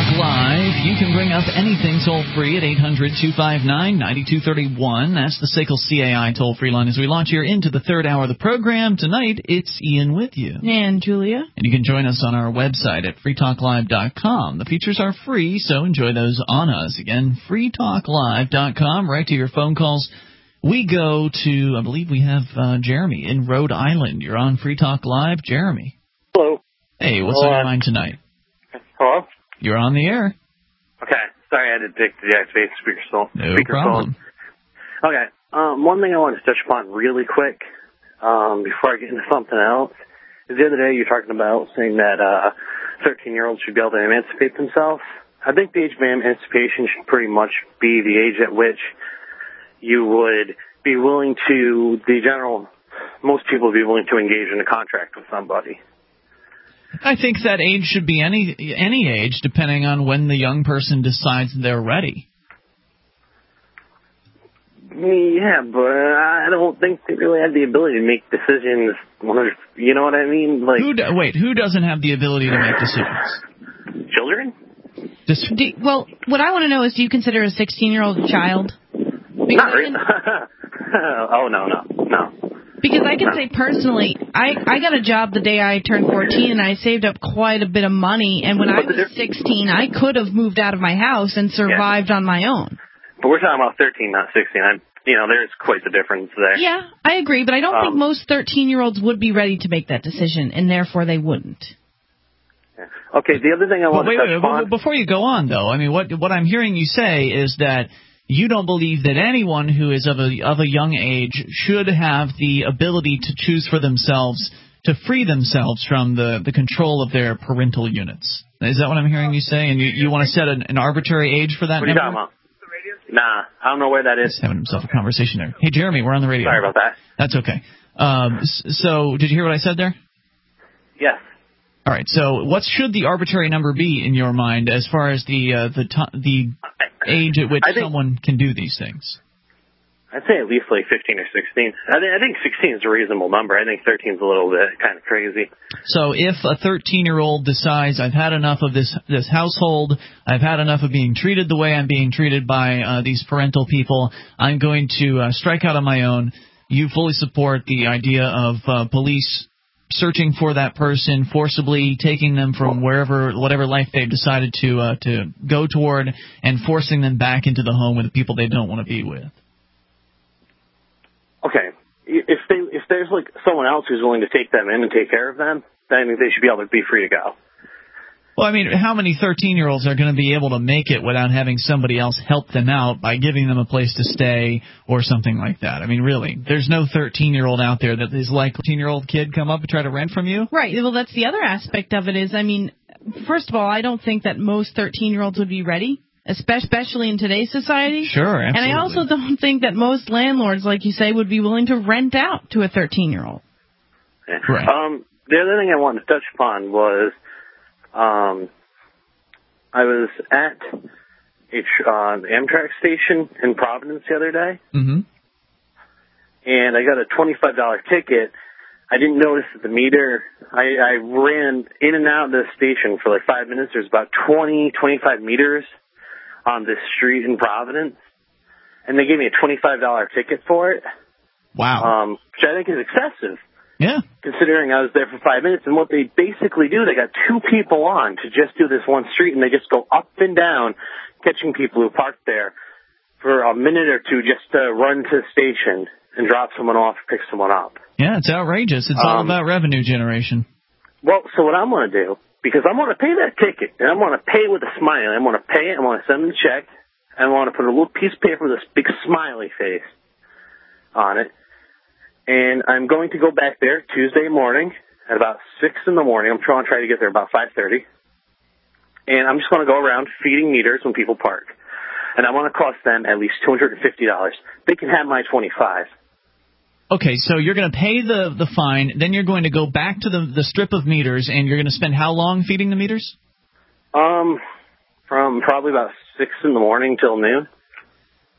Talk Live. You can bring up anything toll-free at 800-259-9231. That's the SACL CAI toll-free line as we launch here into the third hour of the program. Tonight, it's Ian with you. And Julia. And you can join us on our website at freetalklive.com. The features are free, so enjoy those on us. Again, freetalklive.com, right to your phone calls. We go to, I believe we have Jeremy in Rhode Island. You're on Free Talk Live. Jeremy. Hello. Hey, what's on your mind tonight? Hello? You're on the air. Okay. Sorry, I had to deactivate speakerphone. No problem. Okay. One thing I wanted to touch upon really quick before I get into something else is the other day you were talking about saying that 13-year-olds should be able to emancipate themselves. I think the age of emancipation should pretty much be the age at which you would be willing to, most people would be willing to engage in a contract with somebody. I think that age should be any age, depending on when the young person decides they're ready. Yeah, but I don't think they really have the ability to make decisions. You know what I mean? Like, who doesn't have the ability to make decisions? Children? Well, what I want to know is, do you consider a 16-year-old a child? Not really. Oh, no. Because I can say personally, I got a job the day I turned 14, and I saved up quite a bit of money. And when I was 16, I could have moved out of my house and survived on my own. But we're talking about 13, not 16. There's quite the difference there. Yeah, I agree, but I don't think most 13-year-olds would be ready to make that decision, and therefore they wouldn't. Okay, the other thing I want to touch upon... Before you go on, though, I mean, what I'm hearing you say is that you don't believe that anyone who is of a young age should have the ability to choose for themselves, to free themselves from the control of their parental units. Is that what I'm hearing you say? And you want to set an arbitrary age for that number? What are you talking about? Nah, I don't know where that is. He's having himself a conversation there. Hey, Jeremy, we're on the radio. Sorry about that. That's okay. So, did you hear what I said there? Yes. All right. So, what should the arbitrary number be in your mind as far as the age at which someone can do these things? I'd say at least like 15 or 16. I think 16 is a reasonable number. I think 13 is a little bit kind of crazy. So if a 13-year-old decides, I've had enough of this household, I've had enough of being treated the way I'm being treated by these parental people, I'm going to strike out on my own, you fully support the idea of police searching for that person, forcibly taking them from whatever life they've decided to go toward, and forcing them back into the home with the people they don't want to be with. Okay, if there's like someone else who's willing to take them in and take care of them, then I think they should be able to be free to go. Well, I mean, how many 13-year-olds are going to be able to make it without having somebody else help them out by giving them a place to stay or something like that? I mean, really, there's no 13-year-old out there that is like a 13-year-old kid come up and try to rent from you? Right. Well, that's the other aspect of it is, I mean, first of all, I don't think that most 13-year-olds would be ready, especially in today's society. Sure, absolutely. And I also don't think that most landlords, like you say, would be willing to rent out to a 13-year-old. Right. The other thing I wanted to touch upon was I was at the Amtrak station in Providence the other day, and I got a $25 ticket. I didn't notice that the meter, I ran in and out of the station for like 5 minutes. There's about 25 meters on this street in Providence, and they gave me a $25 ticket for it. Wow. Which I think is excessive. Yeah. Considering I was there for 5 minutes, and what they basically do, they got two people on to just do this one street, and they just go up and down, catching people who parked there for a minute or two just to run to the station and drop someone off, pick someone up. Yeah, it's outrageous. It's all about revenue generation. Well, so what I'm going to do, because I'm going to pay that ticket, and I'm going to pay with a smile. I'm going to pay it, I'm going to send them the check, and I want to put a little piece of paper with this big smiley face on it. And I'm going to go back there Tuesday morning at about 6 in the morning. I'm trying to get there about 5:30. And I'm just going to go around feeding meters when people park. And I want to cost them at least $250. They can have my $25. Okay, so you're going to pay the fine, then you're going to go back to the strip of meters, and you're going to spend how long feeding the meters? From probably about 6 in the morning till noon.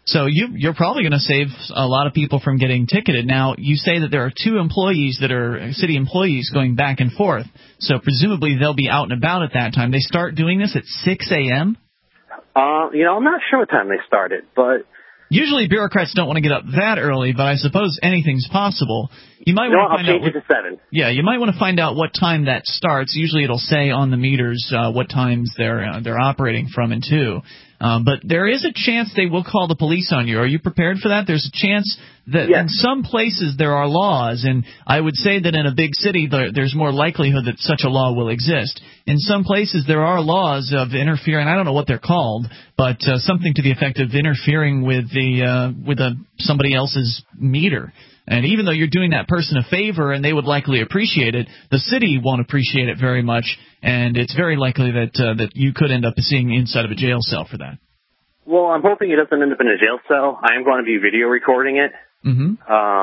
So you're probably going to save a lot of people from getting ticketed. Now, you say that there are 2 employees that are city employees going back and forth, so presumably they'll be out and about at that time. They start doing this at 6 a.m.? I'm not sure what time they started, but... Usually bureaucrats don't want to get up that early, but I suppose anything's possible. You might want to find out. I'll change it to 7. Yeah, you might want to find out what time that starts. Usually it'll say on the meters what times they're operating from and to. But there is a chance they will call the police on you. Are you prepared for that? There's a chance that in some places there are laws, and I would say that in a big city there's more likelihood that such a law will exist. In some places there are laws of interfering. I don't know what they're called, but something to the effect of interfering with somebody else's meter. And even though you're doing that person a favor and they would likely appreciate it, the city won't appreciate it very much, and it's very likely that you could end up seeing inside of a jail cell for that. Well, I'm hoping it doesn't end up in a jail cell. I am going to be video recording it. Mm-hmm.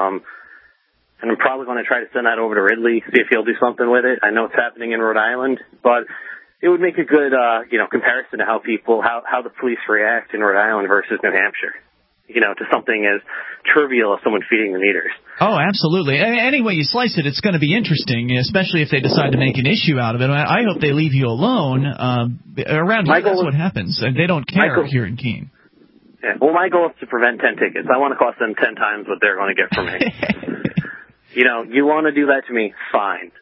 And I'm probably going to try to send that over to Ridley, see if he'll do something with it. I know it's happening in Rhode Island, but it would make a good comparison to how the police react in Rhode Island versus New Hampshire. To something as trivial as someone feeding the meters. Oh, absolutely. Any way you slice it, it's going to be interesting, especially if they decide to make an issue out of it. I hope they leave you alone. Around here, that's what happens. They don't care here in Keene. Yeah. Well, my goal is to prevent 10 tickets. I want to cost them 10 times what they're going to get from me. You want to do that to me, fine.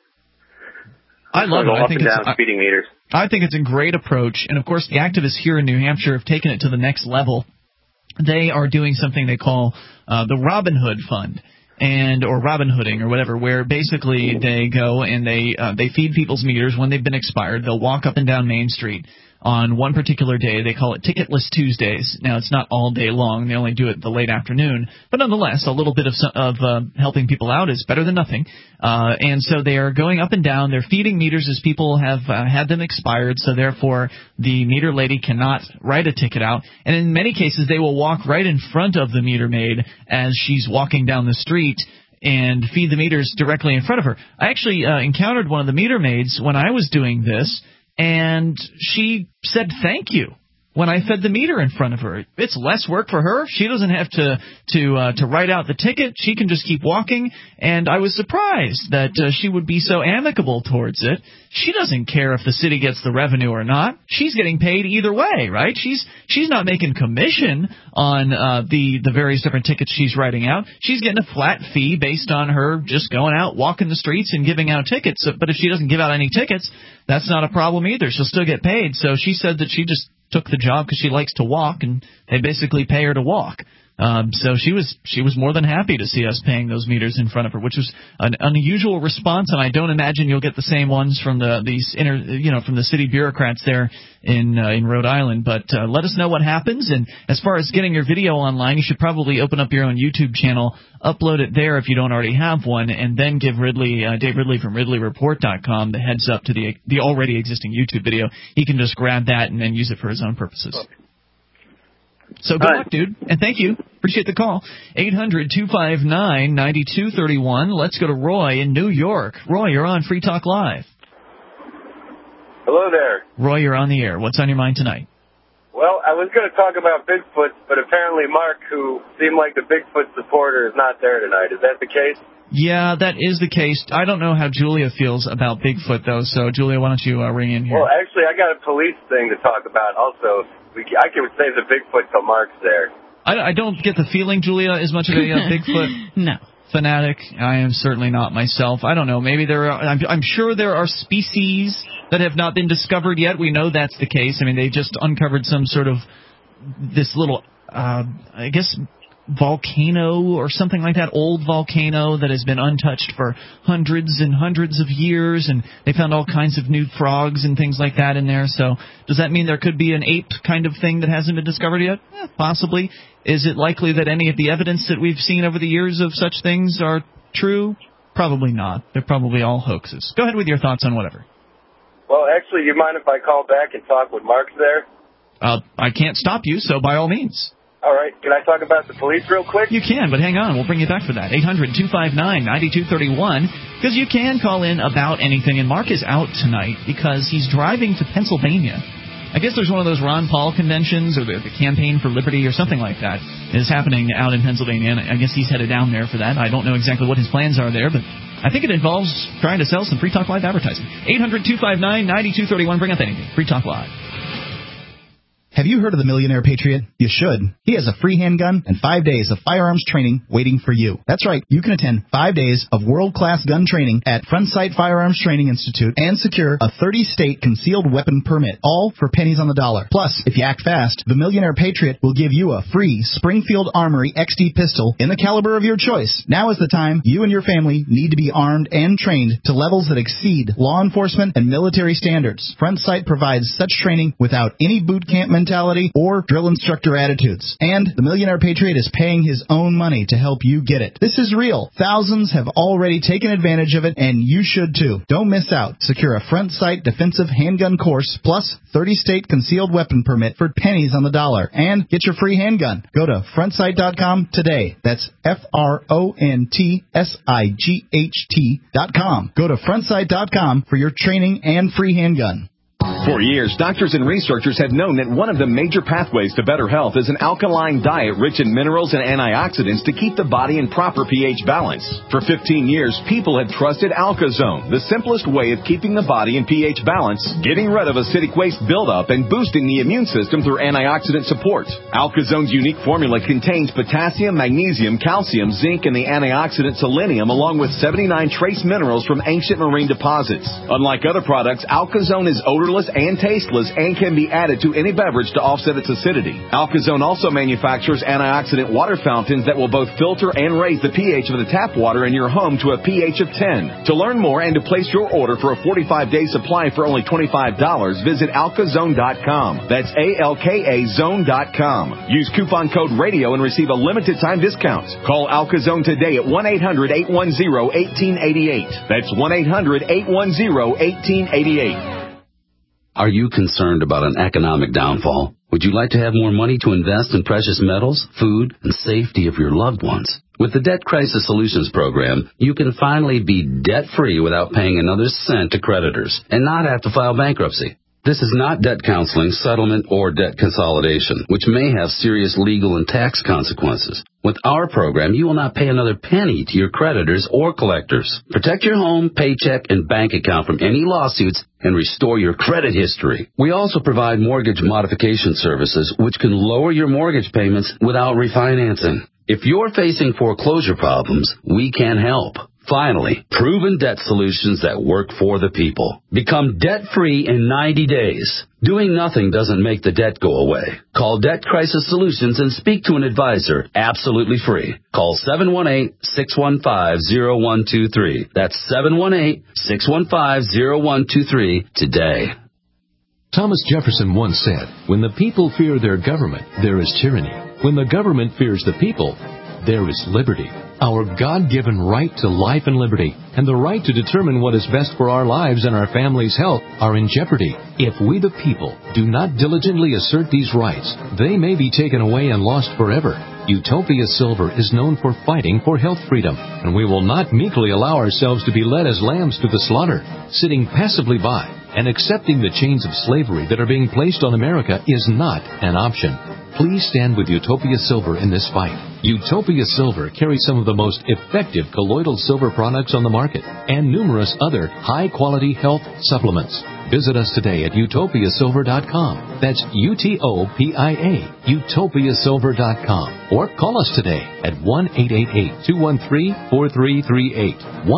I love it. I think it's speeding meters. I think it's a great approach. And, of course, the activists here in New Hampshire have taken it to the next level. They are doing something they call the Robin Hood Fund, or Robin Hooding or whatever, where basically they go and they feed people's meters when they've been expired. They'll walk up and down Main Street on one particular day. They call it Ticketless Tuesdays. Now, it's not all day long. They only do it the late afternoon. But nonetheless, a little bit of helping people out is better than nothing. And so they are going up and down. They're feeding meters as people have had them expired, so therefore the meter lady cannot write a ticket out. And in many cases, they will walk right in front of the meter maid as she's walking down the street and feed the meters directly in front of her. I actually encountered one of the meter maids when I was doing this, and she said thank you when I fed the meter in front of her. It's less work for her. She doesn't have to write out the ticket. She can just keep walking, and I was surprised that she would be so amicable towards it. She doesn't care if the city gets the revenue or not. She's getting paid either way, right? She's not making commission on the various different tickets she's writing out. She's getting a flat fee based on her just going out, walking the streets, and giving out tickets. But if she doesn't give out any tickets, that's not a problem either. She'll still get paid. So she said that she just took the job because she likes to walk, and they basically pay her to walk. So she was more than happy to see us paying those meters in front of her, which was an unusual response, and I don't imagine you'll get the same ones from from the city bureaucrats there in Rhode Island. But let us know what happens. And as far as getting your video online, you should probably open up your own YouTube channel, upload it there if you don't already have one, and then give Dave Ridley from RidleyReport.com the heads up to the already existing YouTube video. He can just grab that and then use it for his own purposes. So good luck, dude, and thank you. Appreciate the call. 800-259-9231. Let's go to Roy in New York. Roy, you're on Free Talk Live. Hello there. Roy, you're on the air. What's on your mind tonight? Well, I was going to talk about Bigfoot, but apparently Mark, who seemed like the Bigfoot supporter, is not there tonight. Is that the case? Yeah, that is the case. I don't know how Julia feels about Bigfoot, though. So, Julia, why don't you ring in here? Well, actually, I got a police thing to talk about also. I can save the Bigfoot till Mark's there. I don't get the feeling, Julia, as much of a Bigfoot fanatic. I am certainly not myself. I don't know. Maybe there are. I'm sure there are species that have not been discovered yet. We know that's the case. I mean, they just uncovered some sort of this little, I guess, volcano or something like that, old volcano that has been untouched for hundreds and hundreds of years, and they found all kinds of new frogs and things like that in there. So does that mean there could be an ape kind of thing that hasn't been discovered yet? Possibly. Is it likely that any of the evidence that we've seen over the years of such things are true? Probably not. They're probably all hoaxes. Go ahead with your thoughts on whatever. Well, actually, you mind if I call back and talk with Mark there? I can't stop you, so by all means. All right. Can I talk about the police real quick? You can, but hang on. We'll bring you back for that. 800-259-9231, because you can call in about anything. And Mark is out tonight because he's driving to Pennsylvania I guess there's one of those Ron Paul conventions or the Campaign for Liberty or something like that is happening out in Pennsylvania, and I guess he's headed down there for that. I don't know exactly what his plans are there, but I think it involves trying to sell some Free Talk Live advertising. 800-259-9231. Bring up anything. Free Talk Live. Have you heard of the Millionaire Patriot? You should. He has a free handgun and 5 days of firearms training waiting for you. That's right. You can attend 5 days of world-class gun training at Frontsight Firearms Training Institute and secure a 30-state concealed weapon permit, all for pennies on the dollar. Plus, if you act fast, the Millionaire Patriot will give you a free Springfield Armory XD pistol in the caliber of your choice. Now is the time you and your family need to be armed and trained to levels that exceed law enforcement and military standards. Frontsight provides such training without any boot camp mentality or drill instructor attitudes. And the Millionaire Patriot is paying his own money to help you get it. This is real. Thousands have already taken advantage of it, and you should too. Don't miss out. Secure a Frontsight defensive handgun course plus 30-state concealed weapon permit for pennies on the dollar. And get your free handgun. Go to frontsight.com today. That's FRONTSIGHT.com. Go to frontsight.com for your training and free handgun. For years, doctors and researchers have known that one of the major pathways to better health is an alkaline diet rich in minerals and antioxidants to keep the body in proper pH balance. For 15 years, people have trusted AlkaZone, the simplest way of keeping the body in pH balance, getting rid of acidic waste buildup, and boosting the immune system through antioxidant support. AlkaZone's unique formula contains potassium, magnesium, calcium, zinc, and the antioxidant selenium, along with 79 trace minerals from ancient marine deposits. Unlike other products, AlkaZone is odorless and tasteless and can be added to any beverage to offset its acidity. AlkaZone also manufactures antioxidant water fountains that will both filter and raise the pH of the tap water in your home to a pH of 10. To learn more and to place your order for a 45-day supply for only $25, visit alkazone.com. That's ALKA zone.com. Use coupon code RADIO and receive a limited time discount. Call AlkaZone today at 1-800-810-1888. That's 1-800-810-1888. Are you concerned about an economic downfall? Would you like to have more money to invest in precious metals, food, and safety of your loved ones? With the Debt Crisis Solutions Program, you can finally be debt-free without paying another cent to creditors and not have to file bankruptcy. This is not debt counseling, settlement, or debt consolidation, which may have serious legal and tax consequences. With our program, you will not pay another penny to your creditors or collectors. Protect your home, paycheck, and bank account from any lawsuits and restore your credit history. We also provide mortgage modification services, which can lower your mortgage payments without refinancing. If you're facing foreclosure problems, we can help. Finally, proven debt solutions that work for the people. Become debt-free in 90 days. Doing nothing doesn't make the debt go away. Call Debt Crisis Solutions and speak to an advisor absolutely free. Call 718-615-0123. That's 718-615-0123 today. Thomas Jefferson once said, "When the people fear their government, there is tyranny. When the government fears the people, there is liberty." Our God-given right to life and liberty and the right to determine what is best for our lives and our families' health are in jeopardy. If we the people do not diligently assert these rights, they may be taken away and lost forever. Utopia Silver is known for fighting for health freedom, and we will not meekly allow ourselves to be led as lambs to the slaughter. Sitting passively by and accepting the chains of slavery that are being placed on America is not an option. Please stand with Utopia Silver in this fight. Utopia Silver carries some of the most effective colloidal silver products on the market and numerous other high-quality health supplements. Visit us today at utopiasilver.com. That's UTOPIA, utopiasilver.com. Or call us today at 1-888-213-4338.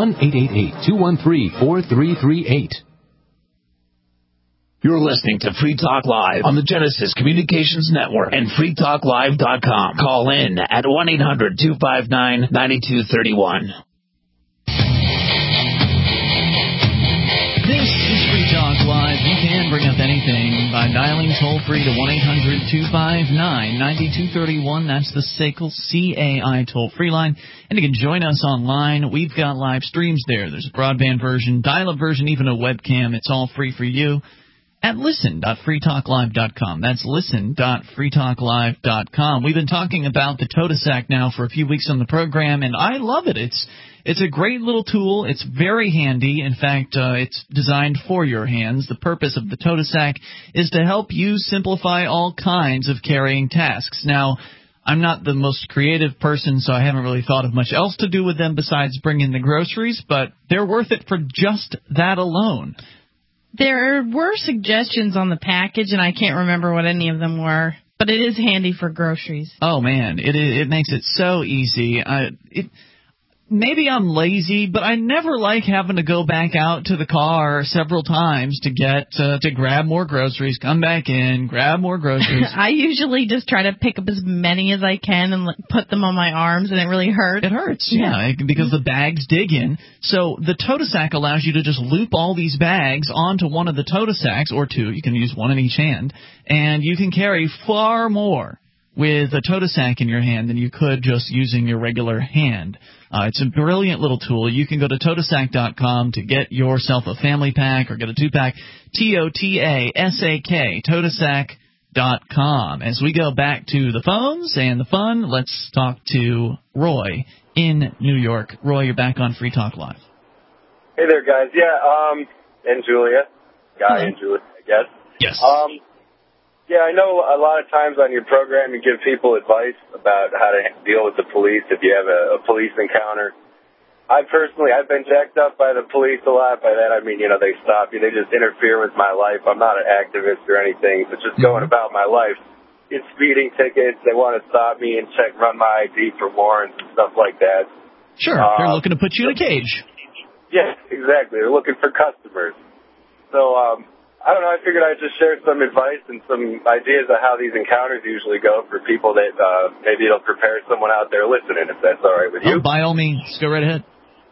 1-888-213-4338. You're listening to Free Talk Live on the Genesis Communications Network and freetalklive.com. Call in at 1-800-259-9231. This is Free Talk Live. You can bring up anything by dialing toll-free to 1-800-259-9231. That's the SACL CAI toll-free line. And you can join us online. We've got live streams there. There's a broadband version, dial-up version, even a webcam. It's all free for you. at listen.freetalklive.com. That's listen.freetalklive.com. We've been talking about the Totasac now for a few weeks on the program, and I love it. It's a great little tool. It's very handy. In fact, it's designed for your hands. The purpose of the Totasac is to help you simplify all kinds of carrying tasks. Now, I'm not the most creative person, so I haven't really thought of much else to do with them besides bring in the groceries, but they're worth it for just that alone. There were suggestions on the package, and I can't remember what any of them were, but it is handy for groceries. Oh, man, it makes it so easy. Maybe I'm lazy, but I never like having to go back out to the car several times to get to grab more groceries, come back in, grab more groceries. I usually just try to pick up as many as I can and put them on my arms, and it really hurts. It hurts, yeah, because the bags dig in. So the Totasac allows you to just loop all these bags onto one of the Totasacs, or two. You can use one in each hand, and you can carry far more with a Totasac in your hand than you could just using your regular hand. It's a brilliant little tool. You can go to Totasac.com to get yourself a family pack or get a 2-pack. Totasak, Totasac.com. As we go back to the phones and the fun, let's talk to Roy in New York. Roy, you're back on Free Talk Live. Hey there, guys. Yeah, and Julia. Guy and Julia, I guess. Yes. Yeah, I know a lot of times on your program you give people advice about how to deal with the police if you have a police encounter. I've been jacked up by the police a lot. By that I mean, they stop you. They just interfere with my life. I'm not an activist or anything, but just going about my life. It's speeding tickets. They want to stop me and run my ID for warrants and stuff like that. Sure. They're looking to put you in a cage. Yeah, exactly. They're looking for customers. So, I don't know, I figured I'd just share some advice and some ideas of how these encounters usually go for people that maybe it'll prepare someone out there listening, if that's all right with you. Oh, by all means, go right ahead.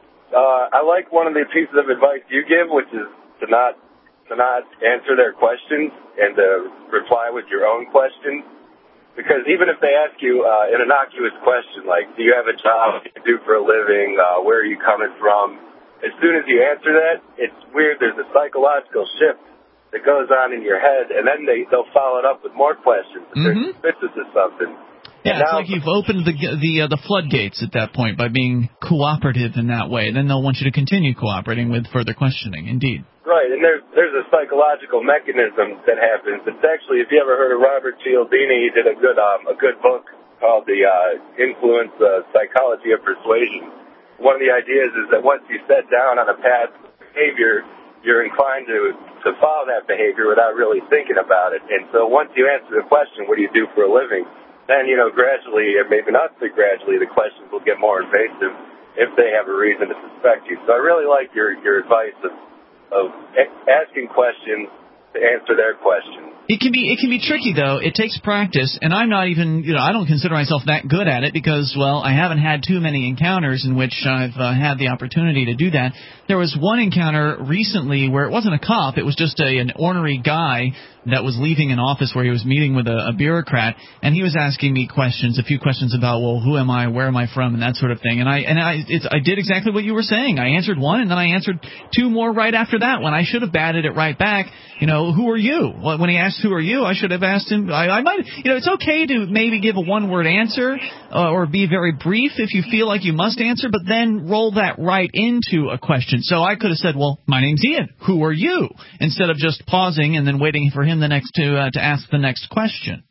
I like one of the pieces of advice you give, which is to not answer their questions and to reply with your own questions. Because even if they ask you an innocuous question like, do you have a job, what do you do for a living, where are you coming from, as soon as you answer that, it's weird, there's a psychological shift that goes on in your head, and then they'll follow it up with more questions if they're suspicious of something. Yeah, it's like you've opened the floodgates at that point by being cooperative in that way. Then they'll want you to continue cooperating with further questioning, indeed. Right, and there's a psychological mechanism that happens. It's actually, if you ever heard of Robert Cialdini, he did a good book called The Influence Psychology of Persuasion. One of the ideas is that once you set down on a path of behavior, you're inclined to follow that behavior without really thinking about it. And so once you answer the question, what do you do for a living, then, gradually, or maybe not so gradually, the questions will get more invasive if they have a reason to suspect you. So I really like your advice of asking questions to answer their questions. It can be tricky, though. It takes practice, and I'm not even, I don't consider myself that good at it because, well, I haven't had too many encounters in which I've had the opportunity to do that. There was one encounter recently where it wasn't a cop. It was just an ornery guy that was leaving an office where he was meeting with a bureaucrat, and he was asking me a few questions about, well, who am I, where am I from, and that sort of thing. And I did exactly what you were saying. I answered one, and then I answered two more right after that when I should have batted it right back. Who are you? Well, when he asked who are you, I should have asked him. I might, it's okay to maybe give a one-word answer or be very brief if you feel like you must answer, but then roll that right into a question. So I could have said, well, my name's Ian. Who are you? Instead of just pausing and then waiting for him to ask the next question.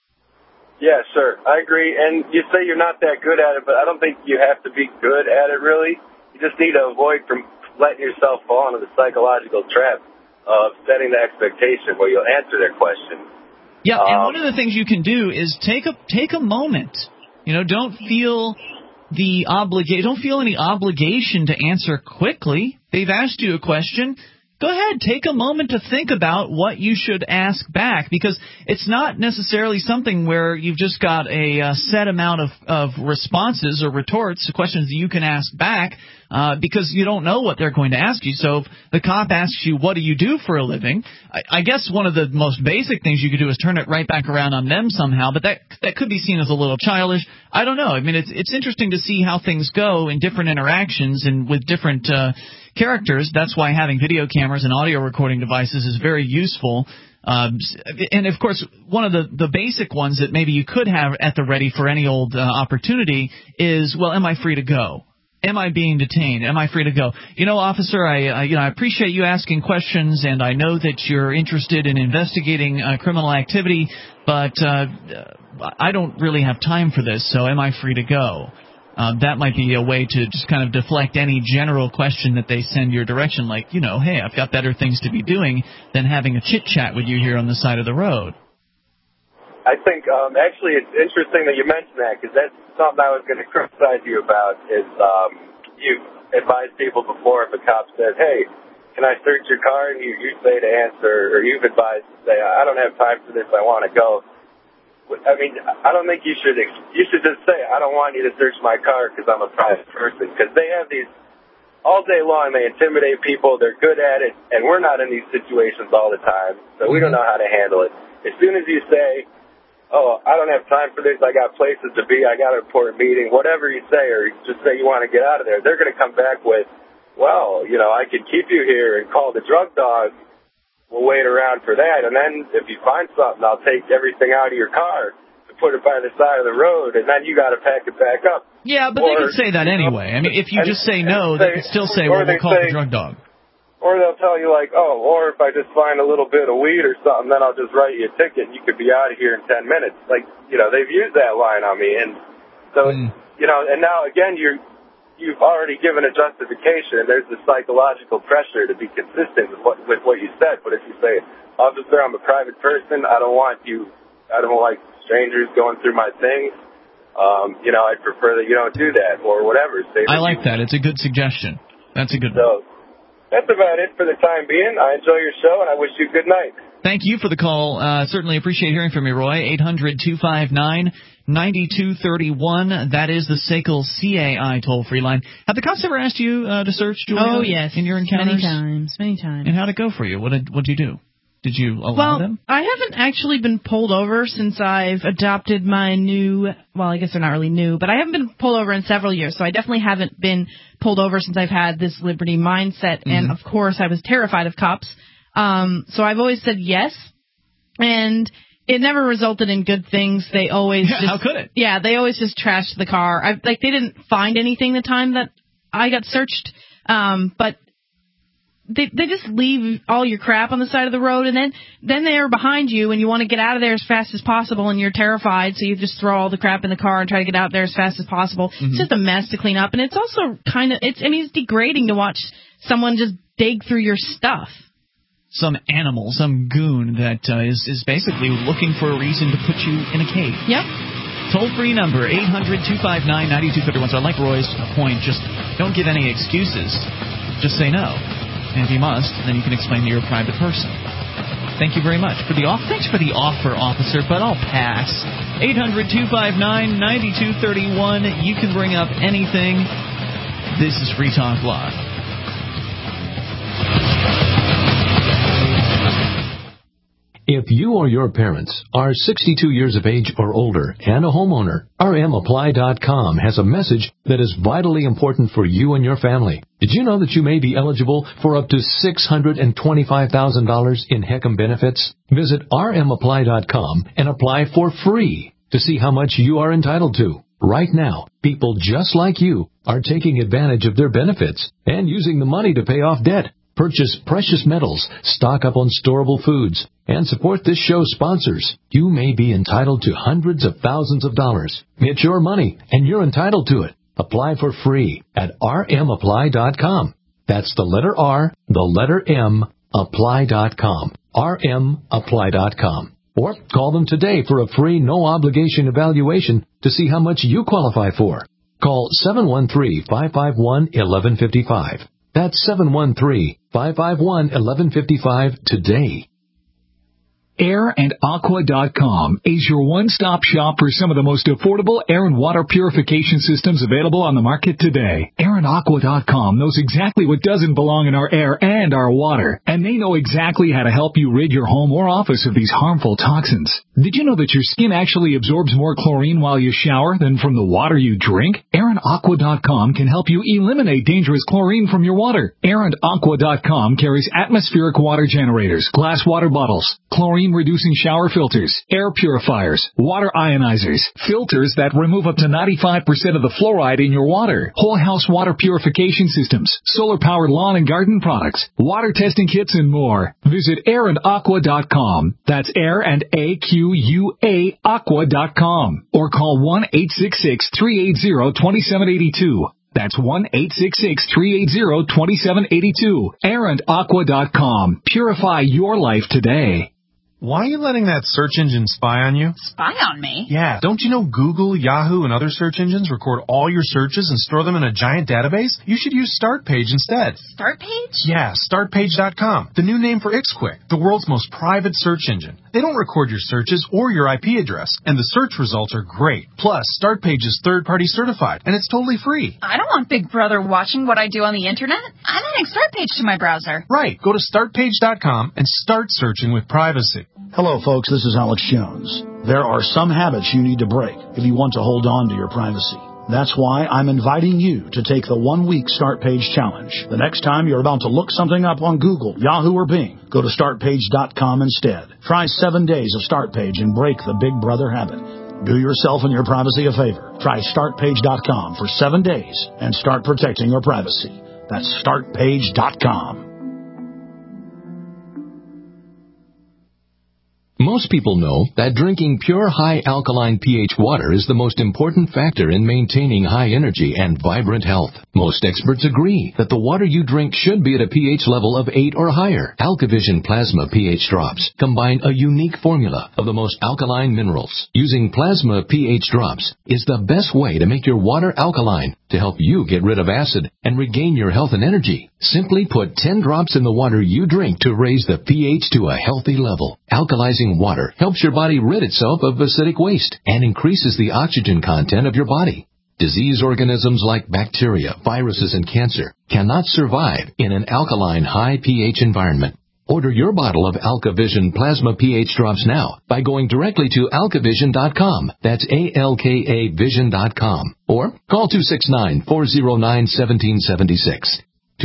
Yeah, sure. I agree. And you say you're not that good at it, but I don't think you have to be good at it, really. You just need to avoid from letting yourself fall into the psychological trap of setting the expectation where you'll answer their question. Yeah, and one of the things you can do is take a moment. Don't feel any obligation to answer quickly. They've asked you a question. Go ahead, take a moment to think about what you should ask back, because it's not necessarily something where you've just got a set amount of responses or retorts to questions that you can ask back. because you don't know what they're going to ask you. So if the cop asks you, what do you do for a living? I guess one of the most basic things you could do is turn it right back around on them somehow, but that could be seen as a little childish. I don't know. I mean, it's interesting to see how things go in different interactions and with different characters. That's why having video cameras and audio recording devices is very useful. And, of course, one of the basic ones that maybe you could have at the ready for any old opportunity is, well, am I free to go? Am I being detained? Am I free to go? Officer, I appreciate you asking questions, and I know that you're interested in investigating criminal activity, but I don't really have time for this, so am I free to go? That might be a way to just kind of deflect any general question that they send your direction, like, hey, I've got better things to be doing than having a chit-chat with you here on the side of the road. I think, actually, it's interesting that you mentioned that, because that's something I was going to criticize you about, is you've advised people before, if a cop says, hey, can I search your car? And you say to answer, or you've advised to say, I don't have time for this, I want to go. I mean, I don't think you should just say, I don't want you to search my car because I'm a private person, because they have these all day long. They intimidate people. They're good at it, and we're not in these situations all the time, so we don't know how to handle it. As soon as you say, oh, I don't have time for this, I got places to be, I got an important meeting, whatever you say, or just say you want to get out of there, they're going to come back with, well, I could keep you here and call the drug dog. We'll wait around for that, and then if you find something, I'll take everything out of your car and put it by the side of the road, and then you got to pack it back up. Yeah, but they could say that anyway. I mean, if you just say no, they could still say, well, we'll call the drug dog. Or they'll tell you, like, oh, or if I just find a little bit of weed or something, then I'll just write you a ticket, and you could be out of here in 10 minutes. Like, they've used that line on me, and so, and now, again, you've already given a justification, and there's the psychological pressure to be consistent with what you said. But if you say, officer, I'm a private person, I don't like strangers going through my things, I'd prefer that you don't do that, or whatever. I like that. It's a good suggestion. That's a good one. So that's about it for the time being. I enjoy your show, and I wish you good night. Thank you for the call. Certainly appreciate hearing from you, Roy. 800-259-9231. That is the SACL CAI toll-free line. Have the cops ever asked you to search, Julia? Oh, yes. In your encounters? Many times. And how'd it go for you? What'd you do? Did you allow them? I haven't actually been pulled over since I've adopted my new, well, I guess they're not really new, but I haven't been pulled over in several years, so I definitely haven't been pulled over since I've had this liberty mindset, and of course I was terrified of cops. So I've always said yes, and it never resulted in good things. They always how could it? Yeah, they always just trashed the car. They didn't find anything the time that I got searched, but they just leave all your crap on the side of the road, and then they're behind you, and you want to get out of there as fast as possible, and you're terrified, so you just throw all the crap in the car and try to get out there as fast as possible. It's just a mess to clean up, and it's also it's degrading to watch someone just dig through your stuff. Some animal, some goon that is basically looking for a reason to put you in a cage. Yep. Toll-free number, 800-259-9231. So I like Roy's point, just don't give any excuses. Just say no. And if you must, then you can explain that you're a private person. Thank you very much for the offer. Thanks for the offer, officer, but I'll pass. 800-259-9231. You can bring up anything. This is Free Talk Live. If you or your parents are 62 years of age or older and a homeowner, rmapply.com has a message that is vitally important for you and your family. Did you know that you may be eligible for up to $625,000 in HECM benefits? Visit rmapply.com and apply for free to see how much you are entitled to. Right now, people just like you are taking advantage of their benefits and using the money to pay off debt, purchase precious metals, stock up on storable foods, and support this show's sponsors. You may be entitled to hundreds of thousands of dollars. It's your money, and you're entitled to it. Apply for free at rmapply.com. That's the letter R, the letter M, apply.com. rmapply.com. Or call them today for a free, no-obligation evaluation to see how much you qualify for. Call 713-551-1155. That's 713-551-1155 today. AirandAqua.com is your one-stop shop for some of the most affordable air and water purification systems available on the market today. AirandAqua.com knows exactly what doesn't belong in our air and our water, and they know exactly how to help you rid your home or office of these harmful toxins. Did you know that your skin actually absorbs more chlorine while you shower than from the water you drink? AirandAqua.com can help you eliminate dangerous chlorine from your water. AirandAqua.com carries atmospheric water generators, glass water bottles, chlorine-reducing shower filters, air purifiers, water ionizers, filters that remove up to 95% of the fluoride in your water, whole house water purification systems, solar-powered lawn and garden products, water testing kits, and more. Visit AirandAqua.com. That's Air and AQUA Aqua.com. Or call 1-866-380-2782. That's 1-866-380-2782. AirandAqua.com. Purify your life today. Why are you letting that search engine spy on you? Spy on me? Yeah, don't you know Google, Yahoo, and other search engines record all your searches and store them in a giant database? You should use StartPage instead. StartPage? Yeah, StartPage.com, the new name for Ixquick, the world's most private search engine. They don't record your searches or your IP address, and the search results are great. Plus, StartPage is third-party certified, and it's totally free. I don't want Big Brother watching what I do on the internet. I'm adding StartPage to my browser. Right, go to StartPage.com and start searching with privacy. Hello, folks. This is Alex Jones. There are some habits you need to break if you want to hold on to your privacy. That's why I'm inviting you to take the 1-week StartPage challenge. The next time you're about to look something up on Google, Yahoo, or Bing, go to StartPage.com instead. Try 7 days of StartPage and break the Big Brother habit. Do yourself and your privacy a favor. Try StartPage.com for 7 days and start protecting your privacy. That's StartPage.com. Most people know that drinking pure high alkaline pH water is the most important factor in maintaining high energy and vibrant health. Most experts agree that the water you drink should be at a pH level of 8 or higher. AlkaVision Plasma pH drops combine a unique formula of the most alkaline minerals. Using plasma pH drops is the best way to make your water alkaline to help you get rid of acid and regain your health and energy. Simply put 10 drops in the water you drink to raise the pH to a healthy level. Alkalizing water helps your body rid itself of acidic waste and increases the oxygen content of your body. Disease organisms like bacteria, viruses, and cancer cannot survive in an alkaline high pH environment. Order your bottle of AlkaVision Plasma pH drops now by going directly to AlkaVision.com. That's ALKA Vision.com. Or call 269-409-1776.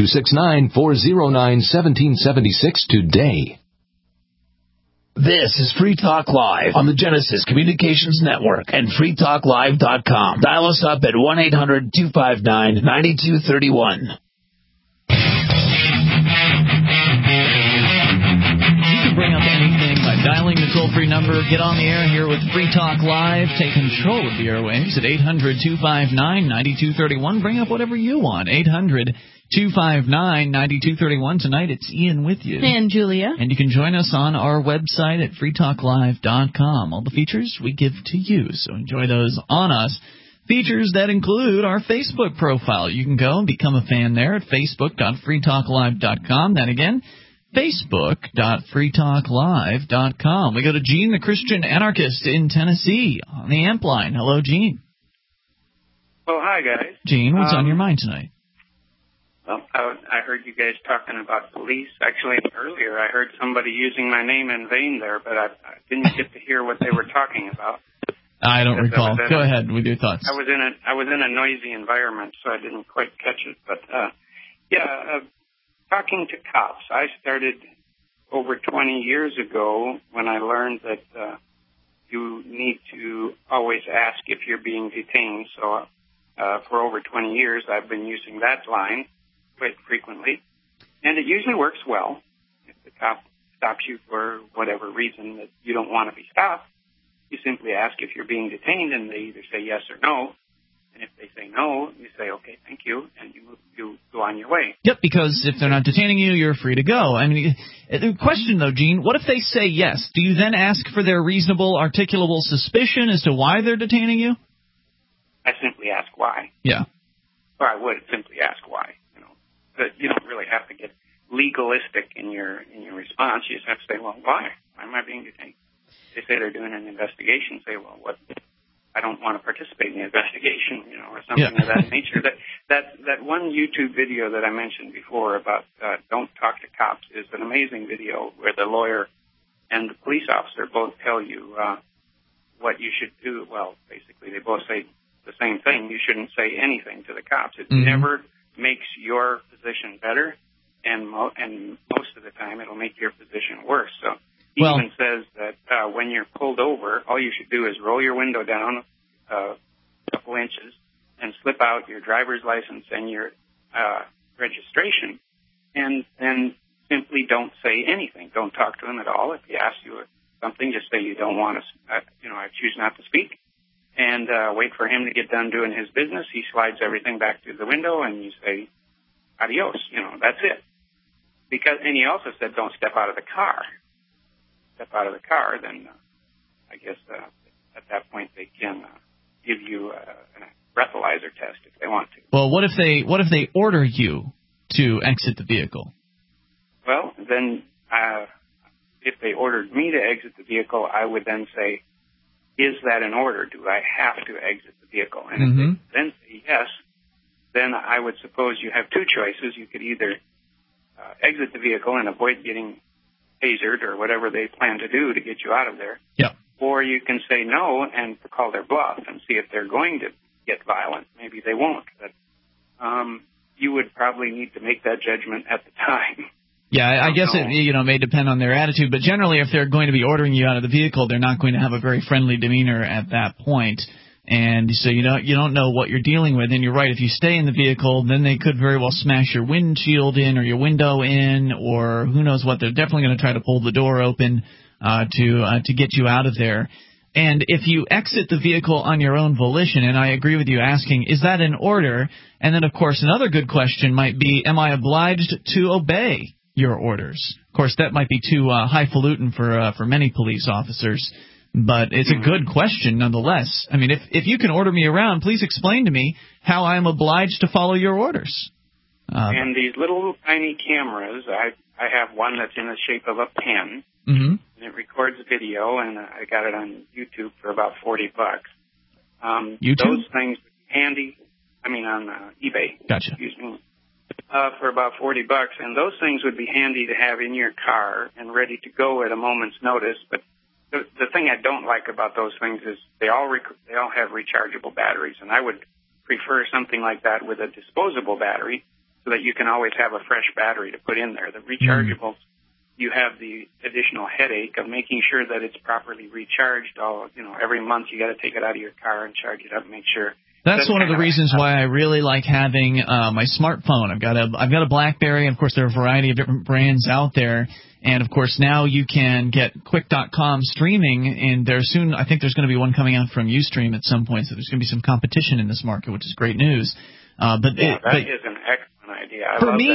269-409-1776 today. This is Free Talk Live on the Genesis Communications Network and freetalklive.com. Dial us up at 1-800-259-9231. Bring up anything by dialing the toll-free number. Get on the air here with Free Talk Live. Take control of the airwaves at 800-259-9231. Bring up whatever you want. 800-259-9231. Tonight it's Ian with you. And Julia. And you can join us on our website at freetalklive.com. All the features we give to you, so enjoy those on us. Features that include our Facebook profile. You can go and become a fan there at facebook.freetalklive.com. Then again, Facebook.freetalklive.com. We go to Gene, the Christian anarchist in Tennessee, on the amp line. Hello, Gene. Oh, hi, guys. Gene, what's on your mind tonight? Well, I heard you guys talking about police. Actually, earlier I heard somebody using my name in vain there, but I didn't get to hear what they were talking about. I don't recall. Go ahead with your thoughts. I was in a noisy environment, so I didn't quite catch it. But, talking to cops, I started over 20 years ago when I learned that you need to always ask if you're being detained. So for over 20 years, I've been using that line quite frequently, and it usually works well. If the cop stops you for whatever reason that you don't want to be stopped, you simply ask if you're being detained, and they either say yes or no. And if they say no, you say, okay, thank you, and you go on your way. Yep, because if they're not detaining you, you're free to go. I mean, the question, though, Gene, what if they say yes? Do you then ask for their reasonable, articulable suspicion as to why they're detaining you? I simply ask why. Yeah. Or I would simply ask why. But you don't really have to get legalistic in your response. You just have to say, well, why? Why am I being detained? They say they're doing an investigation. Say, well, what? I don't want to participate in the investigation, or something of that nature. That one YouTube video that I mentioned before about don't talk to cops is an amazing video where the lawyer and the police officer both tell you what you should do. Well, basically, they both say the same thing. You shouldn't say anything to the cops. It never makes your position better, and most of the time it'll make your position worse. So he even says that when you're pulled over, all you should do is roll your window down a couple inches and slip out your driver's license and your registration, and then simply don't say anything. Don't talk to him at all. If he asks you something, just say you don't want to, I choose not to speak, and wait for him to get done doing his business. He slides everything back through the window, and you say, adios, that's it. And he also said don't step out of the car. Step out of the car, then I guess at that point they can give you a breathalyzer test if they want to. Well, what if they order you to exit the vehicle? Well, then if they ordered me to exit the vehicle, I would then say, is that an order? Do I have to exit the vehicle? And if they then say yes, then I would suppose you have two choices. You could either exit the vehicle and avoid getting tasered or whatever they plan to do to get you out of there. Yep. Or you can say no and call their bluff and see if they're going to get violent. Maybe they won't, but you would probably need to make that judgment at the time. Yeah, I guess it may depend on their attitude, but generally if they're going to be ordering you out of the vehicle, they're not going to have a very friendly demeanor at that point. And so you don't know what you're dealing with. And you're right, if you stay in the vehicle, then they could very well smash your windshield in or your window in, or who knows what. They're definitely going to try to pull the door open to get you out of there. And if you exit the vehicle on your own volition, and I agree with you asking, is that an order? And then, of course, another good question might be, am I obliged to obey your orders? Of course, that might be too highfalutin for many police officers. But it's a good question nonetheless. I mean, if you can order me around, please explain to me how I am obliged to follow your orders. And these little tiny cameras, I have one that's in the shape of a pen, and it records video, and I got it on YouTube for about $40. YouTube? Those things would be handy. I mean, on eBay. Gotcha. Excuse me. For about $40, and those things would be handy to have in your car and ready to go at a moment's notice. But the thing I don't like about those things is they all have rechargeable batteries, and I would prefer something like that with a disposable battery so that you can always have a fresh battery to put in there. The rechargeables, you have the additional headache of making sure that it's properly recharged. Every month you got to take it out of your car and charge it up and make sure. That's one of the reasons why I really like having my smartphone. I've got a BlackBerry. Of course, there are a variety of different brands out there. And, of course, now you can get Quick.com streaming, and I think there's going to be one coming out from Ustream at some point, so there's going to be some competition in this market, which is great news. That is an excellent idea.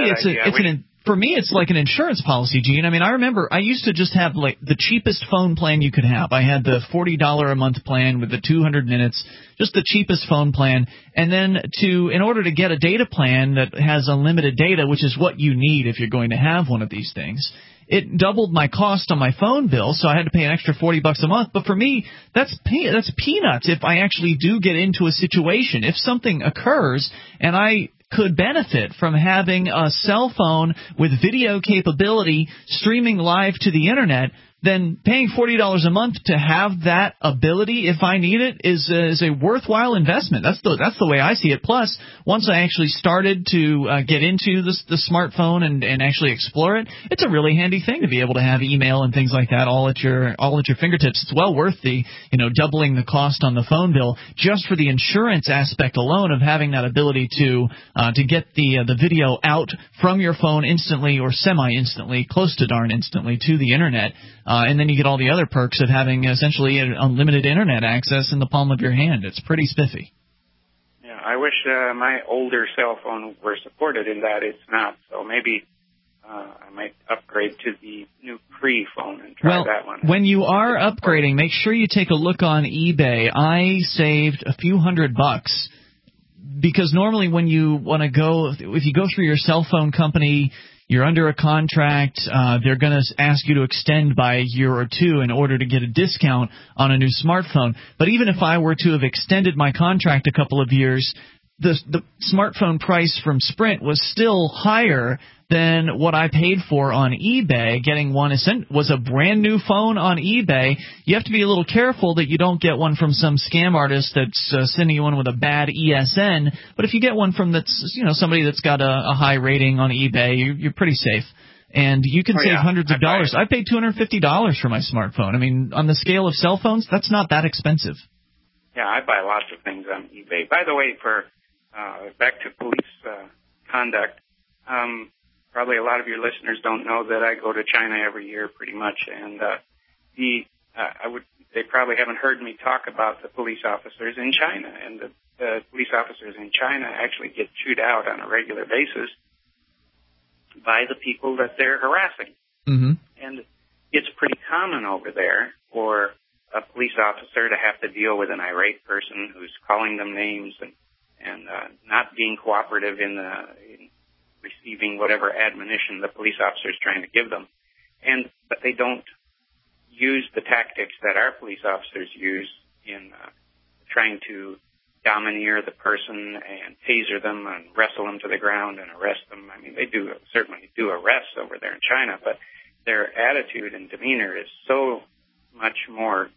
For me, it's like an insurance policy, Gene. I mean, I remember I used to just have like the cheapest phone plan you could have. I had the $40 a month plan with the 200 minutes, just the cheapest phone plan. And then in order to get a data plan that has unlimited data, which is what you need if you're going to have one of these things, it doubled my cost on my phone bill, so I had to pay an extra $40 a month. But for me, that's peanuts if I actually do get into a situation. If something occurs and I could benefit from having a cell phone with video capability streaming live to the Internet, then paying $40 a month to have that ability, if I need it, is a worthwhile investment. That's the way I see it. Plus, once I actually started to get into the smartphone and actually explore it, it's a really handy thing to be able to have email and things like that all at your fingertips. It's well worth the doubling the cost on the phone bill just for the insurance aspect alone of having that ability to get the video out from your phone instantly or semi-instantly, close to darn instantly, to the Internet. And then you get all the other perks of having essentially unlimited Internet access in the palm of your hand. It's pretty spiffy. Yeah, I wish my older cell phone were supported in that. It's not. So maybe I might upgrade to the new Cree phone and try that one. When you are upgrading, make sure you take a look on eBay. I saved a few $100 because normally when you want to go, if you go through your cell phone company, you're under a contract, they're going to ask you to extend by a year or two in order to get a discount on a new smartphone. But even if I were to have extended my contract a couple of years, the smartphone price from Sprint was still higher than what I paid for on eBay. Getting one was a brand new phone on eBay. You have to be a little careful that you don't get one from some scam artist that's sending you one with a bad ESN. But if you get one from somebody that's got a high rating on eBay, you're pretty safe. And you can save hundreds of dollars. I paid $250 for my smartphone. I mean, on the scale of cell phones, that's not that expensive. Yeah, I buy lots of things on eBay. By the way, for back to police conduct, probably a lot of your listeners don't know that I go to China every year pretty much, and they probably haven't heard me talk about the police officers in China, and the police officers in China actually get chewed out on a regular basis by the people that they're harassing. Mm-hmm. And it's pretty common over there for a police officer to have to deal with an irate person who's calling them names and not being cooperative in receiving whatever admonition the police officer is trying to give them. But they don't use the tactics that our police officers use in trying to domineer the person and taser them and wrestle them to the ground and arrest them. I mean, they certainly do arrests over there in China, but their attitude and demeanor is so much more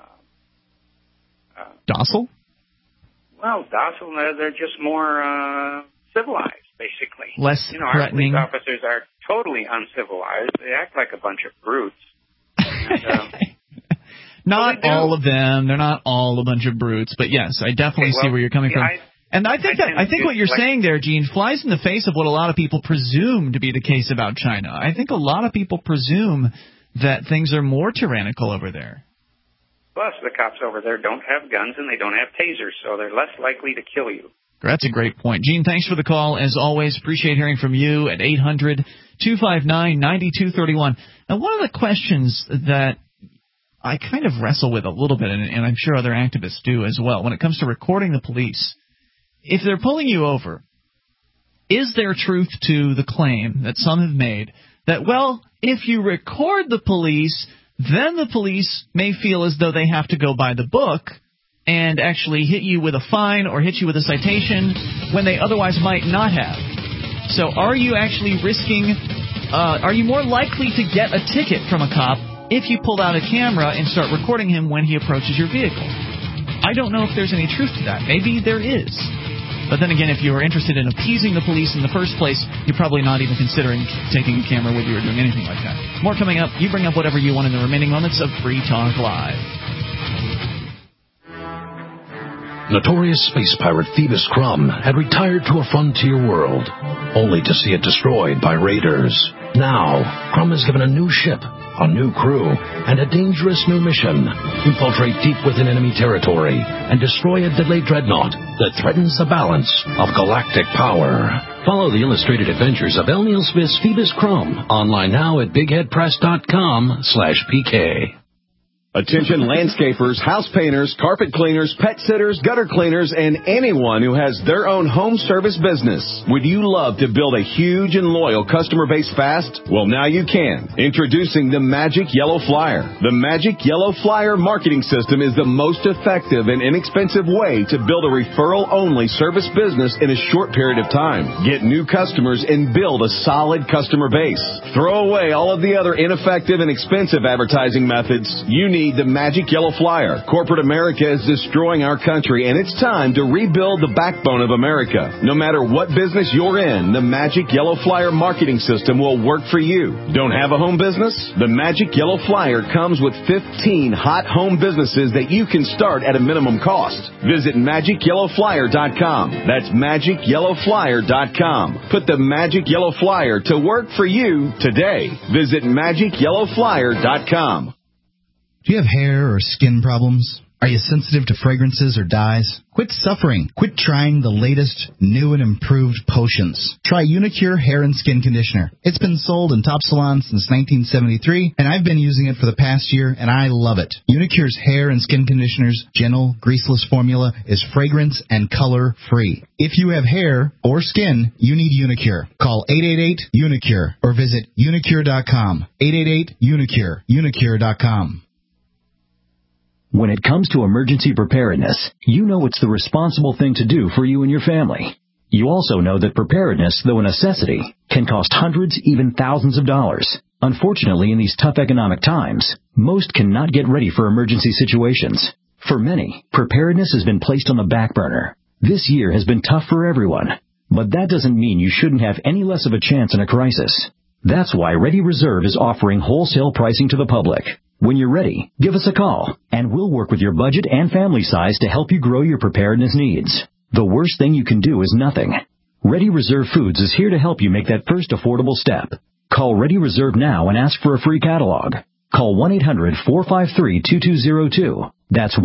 docile? Well, docile. They're just more civilized, basically. Less threatening. Our police officers are totally uncivilized. They act like a bunch of brutes. And, not all of them. They're not all a bunch of brutes. But yes, I definitely see where you're coming from. I think what you're saying there, Gene, flies in the face of what a lot of people presume to be the case about China. I think a lot of people presume that things are more tyrannical over there. Plus, the cops over there don't have guns and they don't have tasers, so they're less likely to kill you. That's a great point. Gene, thanks for the call. As always, appreciate hearing from you at 800-259-9231. Now, one of the questions that I kind of wrestle with a little bit, and I'm sure other activists do as well, when it comes to recording the police, if they're pulling you over, is there truth to the claim that some have made that, well, if you record the police, then the police may feel as though they have to go by the book and actually hit you with a fine or hit you with a citation when they otherwise might not have. So are you actually are you more likely to get a ticket from a cop if you pull out a camera and start recording him when he approaches your vehicle? I don't know if there's any truth to that. Maybe there is. But then again, if you were interested in appeasing the police in the first place, you're probably not even considering taking a camera with you or doing anything like that. More coming up. You bring up whatever you want in the remaining moments of Free Talk Live. Notorious space pirate Phoebus Crumb had retired to a frontier world, only to see it destroyed by raiders. Now, Crumb is given a new ship, a new crew, and a dangerous new mission: infiltrate deep within enemy territory and destroy a deadly dreadnought that threatens the balance of galactic power. Follow the illustrated adventures of L. Neil Smith's Phoebus Crumb online now at bigheadpress.com/PK. Attention landscapers, house painters, carpet cleaners, pet sitters, gutter cleaners, and anyone who has their own home service business. Would you love to build a huge and loyal customer base fast? Well, now you can. Introducing the Magic Yellow Flyer. The Magic Yellow Flyer marketing system is the most effective and inexpensive way to build a referral-only service business in a short period of time. Get new customers and build a solid customer base. Throw away all of the other ineffective and expensive advertising methods. You need the Magic Yellow Flyer. Corporate America is destroying our country, and it's time to rebuild the backbone of America. No matter what business you're in, the Magic Yellow Flyer marketing system will work for you. Don't have a home business? The Magic Yellow Flyer comes with 15 hot home businesses that you can start at a minimum cost. Visit MagicYellowFlyer.com. That's MagicYellowFlyer.com. Put the Magic Yellow Flyer to work for you today. Visit MagicYellowFlyer.com. Do you have hair or skin problems? Are you sensitive to fragrances or dyes? Quit suffering. Quit trying the latest, new and improved potions. Try Unicure Hair and Skin Conditioner. It's been sold in top salons since 1973, and I've been using it for the past year, and I love it. Unicure's Hair and Skin Conditioner's gentle, greaseless formula is fragrance and color-free. If you have hair or skin, you need Unicure. Call 888-UNICURE or visit unicure.com. 888-UNICURE. Unicure.com. When it comes to emergency preparedness, you know it's the responsible thing to do for you and your family. You also know that preparedness, though a necessity, can cost hundreds, even thousands of dollars. Unfortunately, in these tough economic times, most cannot get ready for emergency situations. For many, preparedness has been placed on the back burner. This year has been tough for everyone, but that doesn't mean you shouldn't have any less of a chance in a crisis. That's why Ready Reserve is offering wholesale pricing to the public. When you're ready, give us a call, and we'll work with your budget and family size to help you grow your preparedness needs. The worst thing you can do is nothing. Ready Reserve Foods is here to help you make that first affordable step. Call Ready Reserve now and ask for a free catalog. Call 1-800-453-2202. That's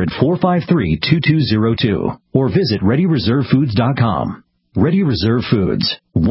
1-800-453-2202. Or visit ReadyReserveFoods.com. Ready Reserve Foods.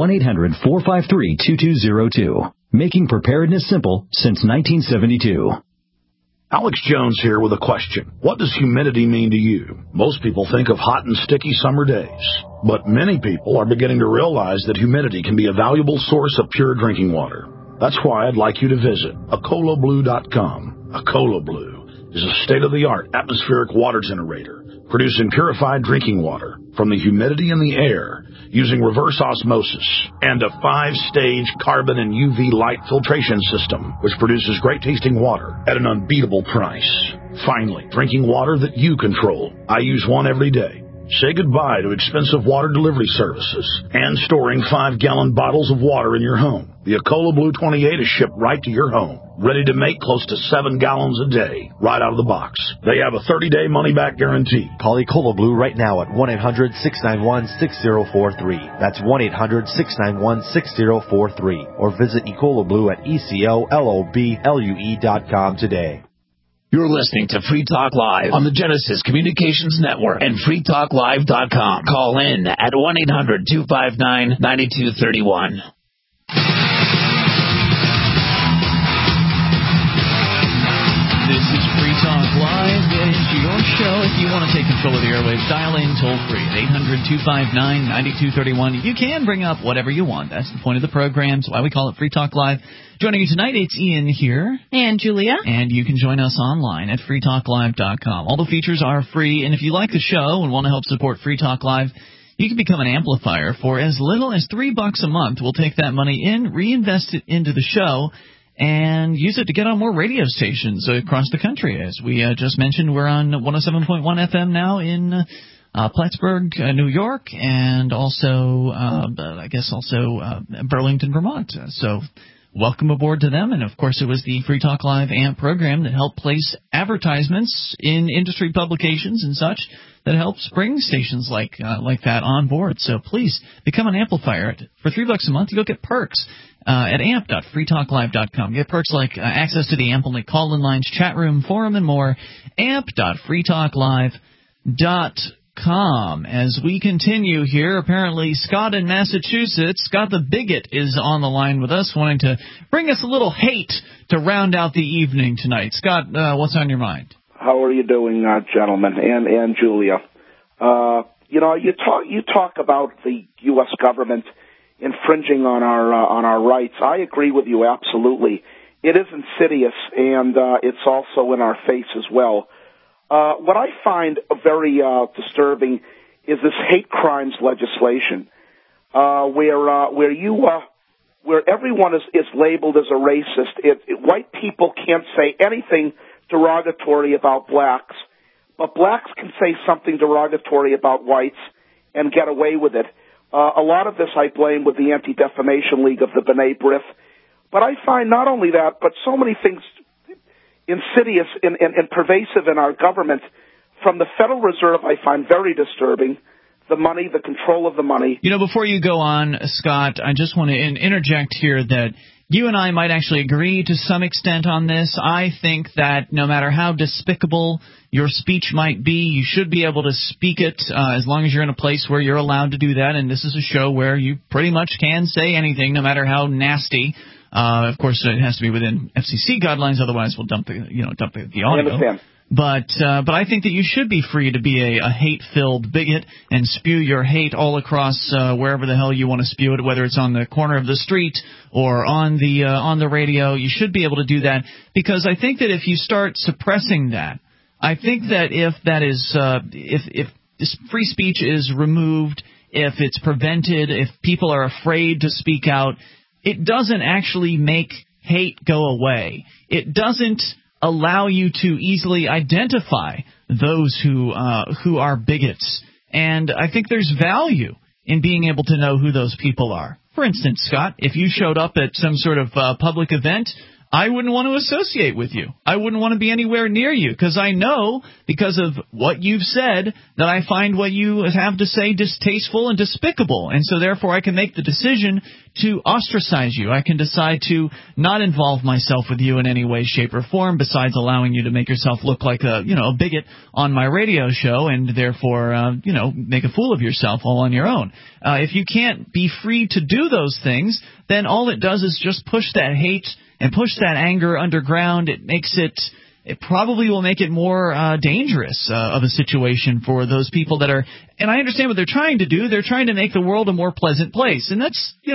1-800-453-2202. Making preparedness simple since 1972. Alex Jones here with a question. What does humidity mean to you? Most people think of hot and sticky summer days, but many people are beginning to realize that humidity can be a valuable source of pure drinking water. That's why I'd like you to visit AcolaBlue.com. Acola Blue is a state-of-the-art atmospheric water generator producing purified drinking water from the humidity in the air using reverse osmosis and a 5-stage carbon and UV light filtration system, which produces great-tasting water at an unbeatable price. Finally, drinking water that you control. I use one every day. Say goodbye to expensive water delivery services and storing 5-gallon bottles of water in your home. The Acola Blue 28 is shipped right to your home, ready to make close to 7 gallons a day, right out of the box. They have a 30-day money-back guarantee. Call Acola Blue right now at 1-800-691-6043. That's 1-800-691-6043. Or visit Acola Blue at ECOLOBLUE.com today. You're listening to Free Talk Live on the Genesis Communications Network and freetalklive.com. Call in at 1-800-259-9231. This is Free Talk Live. It's your show. If you want to take control of the airwaves, dial in toll-free at 800-259-9231. You can bring up whatever you want. That's the point of the program. That's why we call it Free Talk Live. Joining you tonight, it's Ian here. And Julia. And you can join us online at freetalklive.com. All the features are free, and if you like the show and want to help support Free Talk Live, you can become an amplifier for as little as $3 a month. We'll take that money in, reinvest it into the show, and use it to get on more radio stations across the country. As we just mentioned, we're on 107.1 FM now in Plattsburgh, New York, and also, Burlington, Vermont. So welcome aboard to them. And, of course, it was the Free Talk Live AMP program that helped place advertisements in industry publications and such that helps bring stations like that on board. So please become an amplifier. For $3 a month, you'll get perks at amp.freetalklive.com. Get perks like access to the AMP-only call-in lines, chat room, forum, and more. amp.freetalklive.com. As we continue here, apparently Scott in Massachusetts, Scott the Bigot, is on the line with us, wanting to bring us a little hate to round out the evening tonight. Scott, what's on your mind? How are you doing, gentlemen, and Julia? You talk about the U.S. government infringing on our rights. I agree with you absolutely. It is insidious, and it's also in our face as well. What I find very disturbing is this hate crimes legislation, where everyone is labeled as a racist. White people can't say anything derogatory about blacks, but blacks can say something derogatory about whites and get away with it. A lot of this I blame with the Anti-Defamation League of the B'nai B'rith. But I find not only that, but so many things insidious and pervasive in our government. From the Federal Reserve, I find very disturbing. The money, the control of the money. Before you go on, Scott, I just want to interject here that you and I might actually agree to some extent on this. I think that no matter how despicable your speech might be, you should be able to speak it as long as you're in a place where you're allowed to do that. And this is a show where you pretty much can say anything, no matter how nasty. Of course, it has to be within FCC guidelines. Otherwise, we'll dump the audio. I understand. But I think that you should be free to be a hate-filled bigot and spew your hate all across wherever the hell you want to spew it, whether it's on the corner of the street or on the radio. You should be able to do that, because I think that if you start suppressing that, I think that if this free speech is removed, if it's prevented, if people are afraid to speak out, it doesn't actually make hate go away. It doesn't allow you to easily identify those who are bigots. And I think there's value in being able to know who those people are. For instance, Scott, if you showed up at some sort of public event, I wouldn't want to associate with you. I wouldn't want to be anywhere near you, because I know, because of what you've said, that I find what you have to say distasteful and despicable. And so therefore I can make the decision to ostracize you. I can decide to not involve myself with you in any way, shape, or form, besides allowing you to make yourself look like a bigot on my radio show, and therefore make a fool of yourself all on your own. If you can't be free to do those things, then all it does is just push that hate and push that anger underground. It probably will make it more dangerous of a situation for those people that are. And I understand what they're trying to do. They're trying to make the world a more pleasant place, and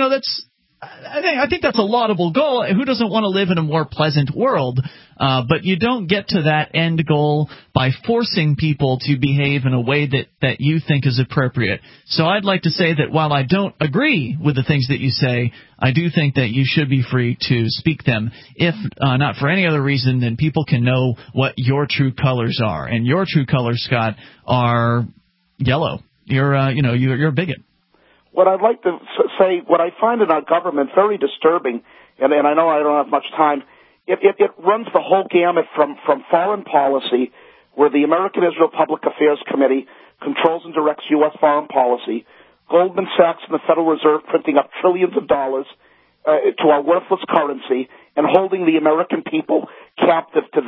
I think that's a laudable goal. Who doesn't want to live in a more pleasant world? But you don't get to that end goal by forcing people to behave in a way that you think is appropriate. So I'd like to say that while I don't agree with the things that you say, I do think that you should be free to speak them, if not for any other reason than people can know what your true colors are. And your true colors, Scott, are yellow. You're a bigot. What I'd like to say, what I find in our government very disturbing, and I know I don't have much time, it runs the whole gamut from foreign policy, where the American Israel Public Affairs Committee controls and directs U.S. foreign policy, Goldman Sachs and the Federal Reserve printing up trillions of dollars to our worthless currency and holding the American people captive to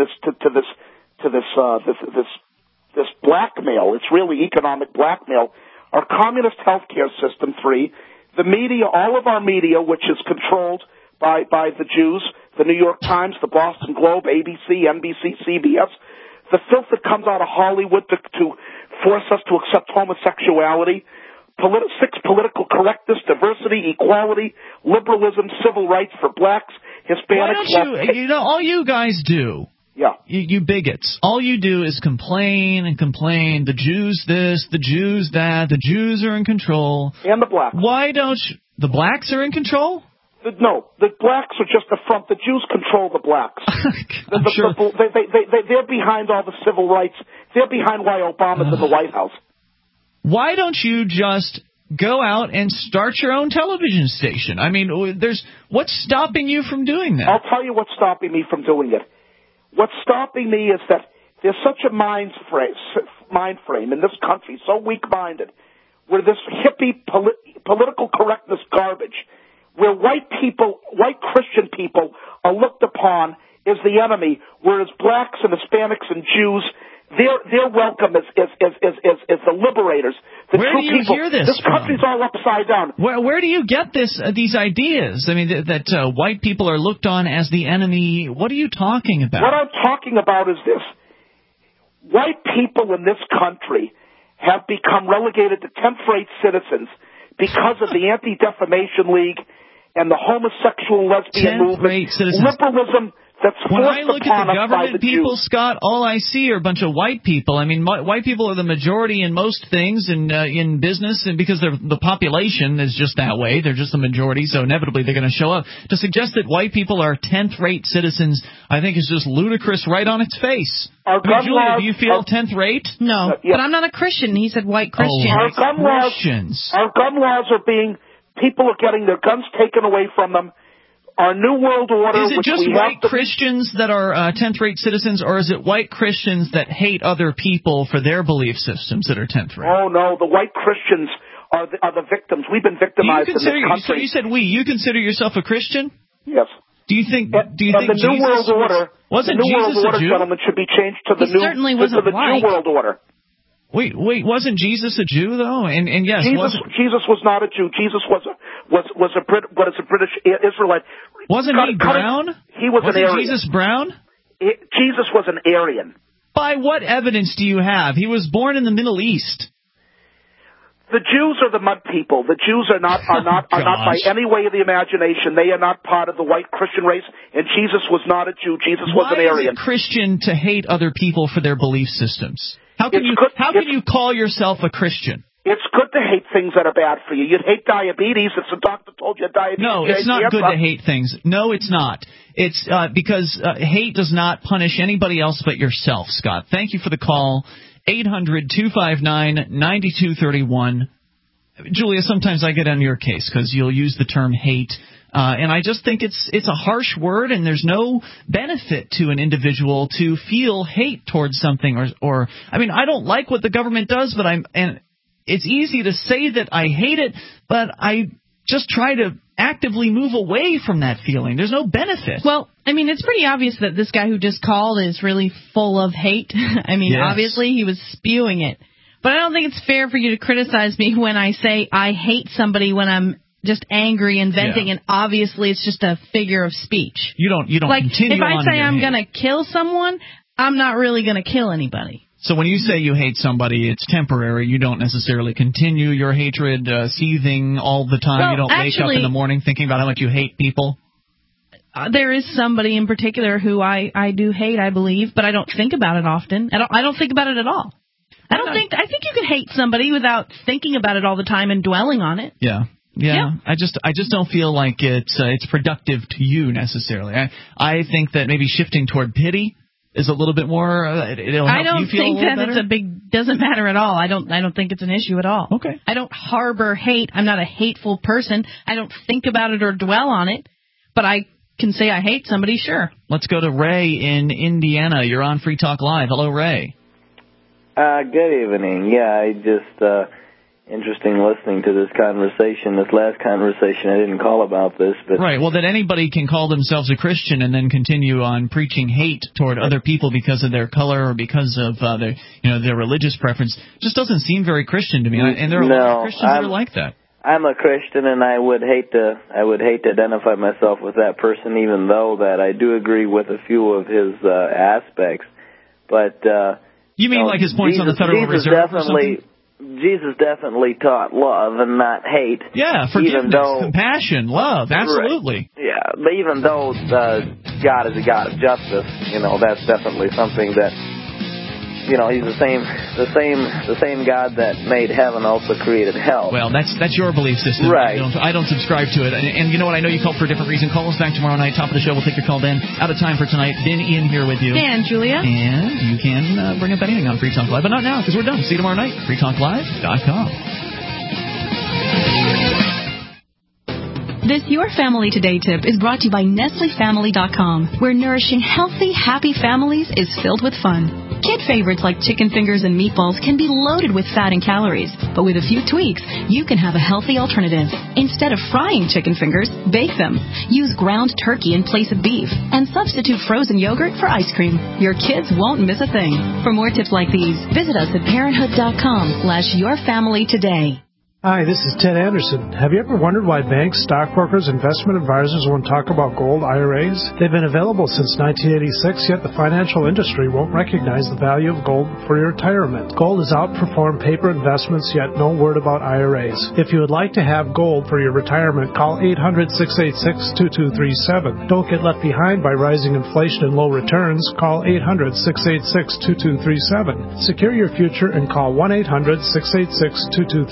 this blackmail. It's really economic blackmail. Our communist healthcare system, 3, the media, all of our media, which is controlled by the Jews, the New York Times, the Boston Globe, ABC, NBC, CBS, the filth that comes out of Hollywood to force us to accept homosexuality, political correctness, diversity, equality, liberalism, civil rights for blacks, Hispanics. Why don't all you guys do? Yeah. You bigots. All you do is complain and complain. The Jews this, the Jews that, the Jews are in control. And the blacks. Why don't the blacks are in control? No, the blacks are just the front. The Jews control the blacks. They're behind all the civil rights. They're behind why Obama's in the White House. Why don't you just go out and start your own television station? I mean, what's stopping you from doing that? I'll tell you what's stopping me from doing it. What's stopping me is that there's such a mind frame in this country, so weak-minded, where this hippie political correctness garbage, where white Christian people are looked upon as the enemy, whereas blacks and Hispanics and Jews, they're welcome as the liberators. Where do you hear this This country's all upside down. Where do you get these ideas? I mean, that white people are looked on as the enemy. What are you talking about? What I'm talking about is this. White people in this country have become relegated to 10th-rate citizens because of the Anti-Defamation League and the homosexual lesbian movement, liberalism that's forced when I look upon at the us by government the people, Jews. Scott, all I see are a bunch of white people. I mean, white people are the majority in most things in business, and because the population is just that way, they're just the majority, so inevitably they're going to show up. To suggest that white people are 10th-rate citizens, I think is just ludicrous right on its face. Julia, do you feel 10th-rate? No, but I'm not a Christian. He said white Christians. Our gun laws are being, people are getting their guns taken away from them. Our New World Order. Is it just white Christians that are 10th-rate citizens, or is it white Christians that hate other people for their belief systems that are 10th-rate? Oh, no, the white Christians are the victims. We've been victimized in this country. So you said we. You consider yourself a Christian? Yes. Do you think the New World Order wasn't the New Jesus World Order, a Jew? Gentlemen, should be changed to the certainly wasn't New white. World Order. Wait, wasn't Jesus a Jew though? And yes, Jesus was not a Jew. Jesus was a British Israelite. Wasn't he brown? He was an Aryan. Jesus brown? Jesus was an Aryan. By what evidence do you have? He was born in the Middle East. The Jews are the mud people. The Jews are not by any way of the imagination. They are not part of the white Christian race, and Jesus was not a Jew. Jesus was an Aryan. Why is it Christian to hate other people for their belief systems? How can you call yourself a Christian? It's good to hate things that are bad for you. You'd hate diabetes if some doctor told you diabetes. No, it's not good to hate things. No, it's not. It's because hate does not punish anybody else but yourself, Scott. Thank you for the call. 800-259-9231. Julia, sometimes I get on your case because you'll use the term hate. And I just think it's a harsh word, and there's no benefit to an individual to feel hate towards something or I mean, I don't like what the government does, but it's easy to say that I hate it, but I just try to actively move away from that feeling. There's no benefit. Well, I mean, it's pretty obvious that this guy who just called is really full of hate. I mean, Obviously he was spewing it. But I don't think it's fair for you to criticize me when I say I hate somebody when I'm just angry and venting, and obviously it's just a figure of speech. You don't like, continue if I on say your I'm hate. going to kill someone, I'm not really going to kill anybody. So when you say you hate somebody, it's temporary. You don't necessarily continue your hatred seething all the time. Well, you don't wake up in the morning thinking about how much you hate people. There is somebody in particular who I do hate, I believe, but I don't think about it often. I don't think about it at all. I think you can hate somebody without thinking about it all the time and dwelling on it. Yeah. I just don't feel like it's productive to you necessarily. I think that maybe shifting toward pity is a little bit more. It'll help you feel a little better. I don't think that it's a big. Doesn't matter at all. I don't think it's an issue at all. Okay. I don't harbor hate. I'm not a hateful person. I don't think about it or dwell on it. But I can say I hate somebody. Sure. Let's go to Ray in Indiana. You're on Free Talk Live. Hello, Ray. Good evening. Yeah, I just interesting listening to this conversation. This last conversation, I didn't call about this, but right. Well, that anybody can call themselves a Christian and then continue on preaching hate toward other people because of their color or because of their religious preference just doesn't seem very Christian to me. And there are a lot of Christians that are like that. I'm a Christian, and I would hate to identify myself with that person, even though that I do agree with a few of his aspects. But you mean like his points on the Federal Reserve or something? Jesus definitely taught love and not hate. Yeah, forgiveness, compassion, love, absolutely. Right. Yeah, but even though God is a God of justice, that's definitely something that, He's the same God that made heaven also created hell. Well, that's your belief system. Right. I don't subscribe to it. And you know what? I know you called for a different reason. Call us back tomorrow night. Top of the show. We'll take your call then. Out of time for tonight. Ben Ian here with you. And Julia. And you can bring up anything on Free Talk Live, but not now because we're done. See you tomorrow night. FreeTalkLive.com. This Your Family Today tip is brought to you by NestleFamily.com, where nourishing healthy, happy families is filled with fun. Kid favorites like chicken fingers and meatballs can be loaded with fat and calories, but with a few tweaks, you can have a healthy alternative. Instead of frying chicken fingers, bake them. Use ground turkey in place of beef, and substitute frozen yogurt for ice cream. Your kids won't miss a thing. For more tips like these, visit us at parenthood.com/yourfamilytoday. Hi, this is Ted Anderson. Have you ever wondered why banks, stockbrokers, investment advisors won't talk about gold IRAs? They've been available since 1986, yet the financial industry won't recognize the value of gold for your retirement. Gold has outperformed paper investments, yet no word about IRAs. If you would like to have gold for your retirement, call 800-686-2237. Don't get left behind by rising inflation and low returns. Call 800-686-2237. Secure your future and call 1-800-686-2237.